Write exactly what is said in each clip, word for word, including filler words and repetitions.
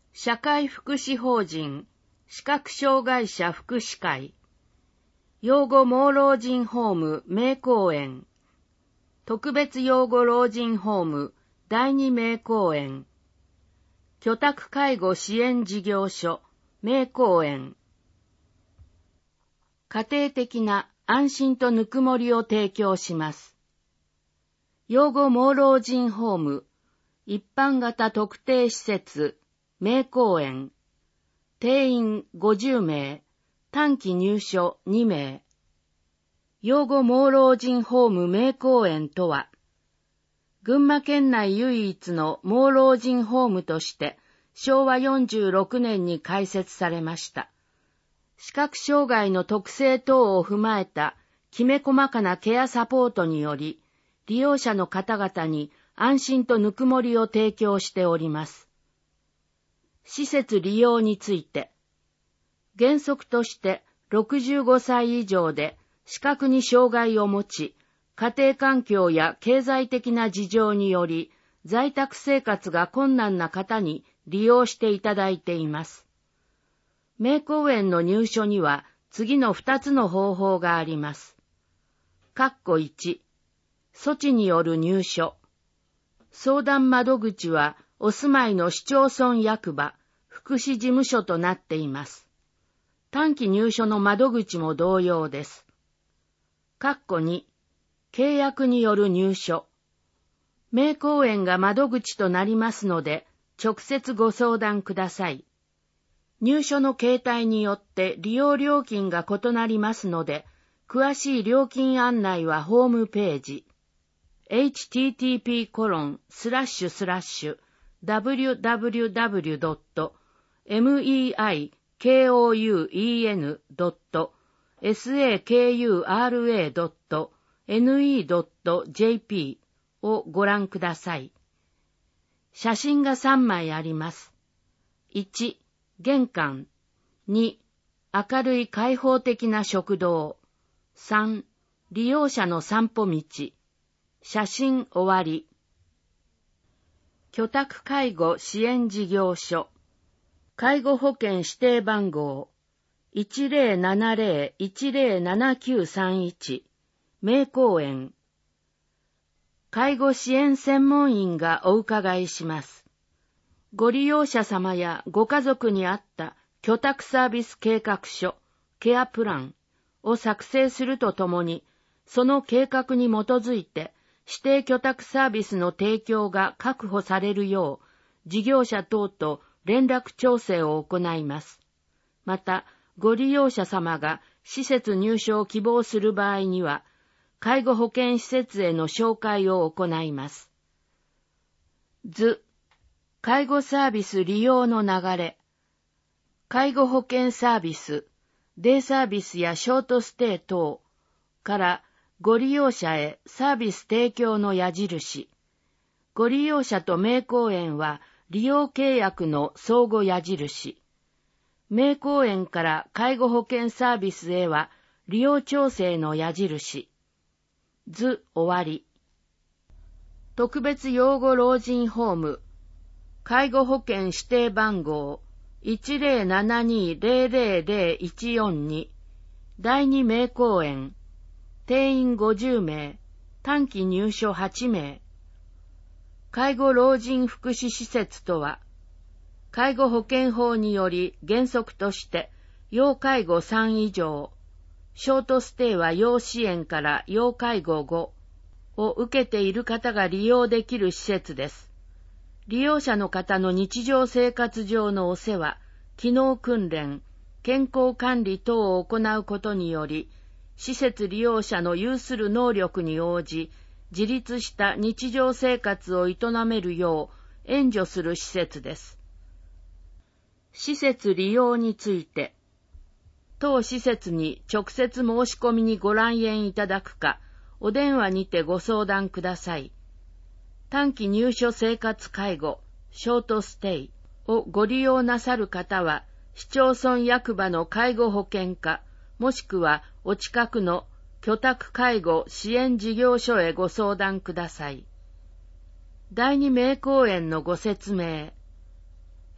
社会福祉法人視覚障害者福祉会、養護盲老人ホーム明光園、特別養護老人ホーム第二明光園、居宅介護支援事業所明光園、家庭的な安心とぬくもりを提供します。養護盲老人ホーム一般型特定施設明光園、定員ごじゅうめい、短期入所にめい。養護盲老人ホーム明光園とは、群馬県内唯一の盲老人ホームとしてしょうわよんじゅうろくねんに開設されました。視覚障害の特性等を踏まえたきめ細かなケアサポートにより、利用者の方々に安心とぬくもりを提供しております。施設利用について、原則としてろくじゅうごさい以上で視覚に障害を持ち、家庭環境や経済的な事情により在宅生活が困難な方に利用していただいています。明光園の入所には次のふたつの方法があります。括弧いち、措置による入所。相談窓口はお住まいの市町村役場、福祉事務所となっています。短期入所の窓口も同様です。括弧に、契約による入所。明光園が窓口となりますので、直接ご相談ください。入所の形態によって利用料金が異なりますので、詳しい料金案内はホームページ、エイチティーティーピーコロンスラッシュスラッシュダブリュダブリュダブリュドットメイコウエンドットサクラドットネットドットジェーピー をご覧ください。写真がさんまいあります。いち、玄関。に、明るい開放的な食堂。さん、利用者の散歩道。写真終わり。居宅介護支援事業所。介護保険指定番号 いちゼロななゼロ いちゼロななきゅうさんいち 明光園。介護支援専門員がお伺いします。ご利用者様やご家族に合った居宅サービス計画書、ケアプランを作成するとともに、その計画に基づいて指定居宅サービスの提供が確保されるよう、事業者等と連絡調整を行います。また、ご利用者様が施設入所を希望する場合には、介護保険施設への紹介を行います。図、介護サービス利用の流れ。介護保険サービス、デイサービスやショートステイ等からご利用者へサービス提供の矢印。ご利用者と明光園は利用契約の相互矢印。明光園から介護保険サービスへは利用調整の矢印。図終わり。特別養護老人ホーム。介護保険指定番号 いちゼロななにゼロゼロゼロいちよんに 第二明光園。定員ごじゅうめい、短期入所はちめい。介護老人福祉施設とは、介護保険法により原則として要介護さん以上、ショートステイは要支援から要介護ごを受けている方が利用できる施設です。利用者の方の日常生活上のお世話、機能訓練、健康管理等を行うことにより、施設利用者の有する能力に応じ、自立した日常生活を営めるよう援助する施設です。施設利用について、当施設に直接申し込みにご来園いただくか、お電話にてご相談ください。短期入所生活介護、ショートステイをご利用なさる方は、市町村役場の介護保険課、もしくはお近くの居宅介護支援事業所へご相談ください。第二明光園のご説明。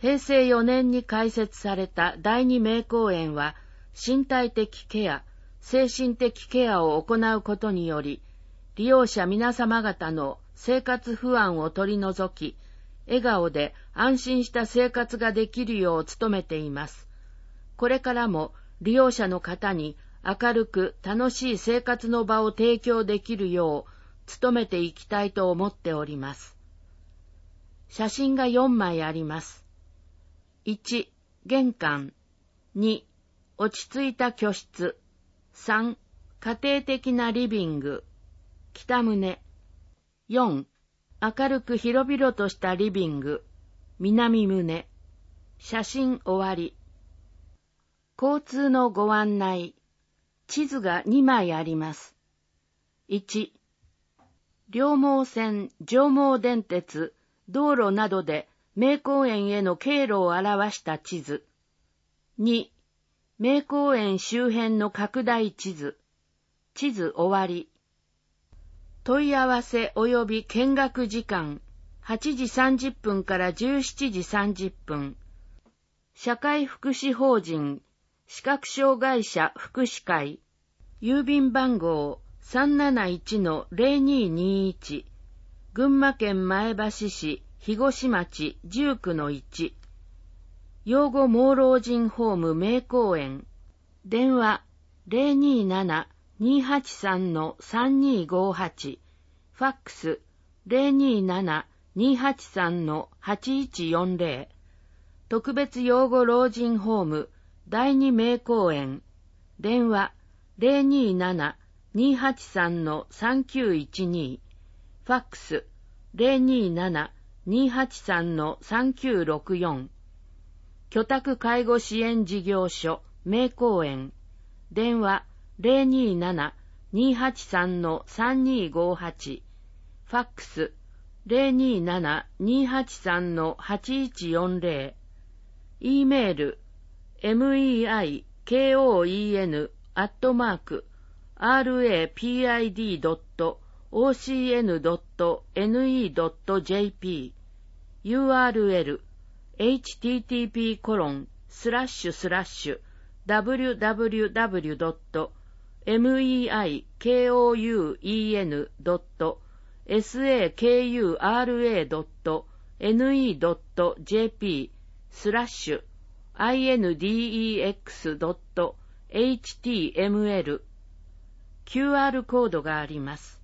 へいせいよねんに開設された第二名公園は、身体的ケア、精神的ケアを行うことにより、利用者皆様方の生活不安を取り除き、笑顔で安心した生活ができるよう努めています。これからも利用者の方に明るく楽しい生活の場を提供できるよう努めていきたいと思っております。写真がよんまいあります。いち、玄関。に、落ち着いた居室。さん、家庭的なリビング。北棟。よん、明るく広々としたリビング。南棟。写真終わり。交通のご案内。地図がにまいあります。いち、両毛線、上毛電鉄、道路などで名公園への経路を表した地図。に、名公園周辺の拡大地図。地図終わり。問い合わせ及び見学時間、はちじさんじゅっぷんからじゅうしちじさんじゅっぷん。社会福祉法人、視覚障害者福祉会。郵便番号 さんなないちのぜろににいち。群馬県前橋市日越町じゅうくのいち。養護盲老人ホーム名公園。電話 ゼロになな にはちさん さんにごはち。ファックス ゼロになな にはちさん はちいちよんぜろ。特別養護老人ホーム第二名公園。電話 ゼロになな にはちさん さんきゅういちに。ファックス ゼロになな にはちさん さんきゅうろくよん。居宅介護支援事業所名公園。電話 ゼロになな にはちさん さんにごはち。ファックス ゼロになな にはちさん はちいちよんぜろ。E メール メイコン アットマーク アールエーピーアイディー ドット オーシーエヌ ドット エヌイー ドット ジェーピー ユーアールエル エイチティーティーピー コロン スラッシュスラッシュ ダブリューダブリューダブリュー ドット メイコン ドット スラッシュ インデックス ドット エイチティーエムエル キューアール コードがあります。